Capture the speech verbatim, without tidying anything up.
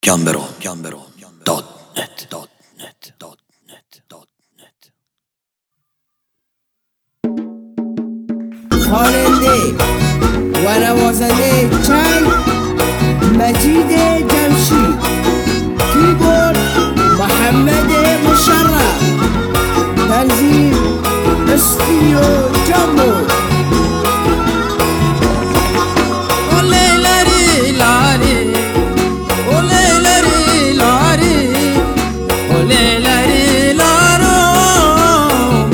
گمبرو دات نت دات نت دات نت دات نت. خواننده و نوازنده چنگ مجید جمشید، کیبورد محمد مشرف، تنظیم استودیو جامبو.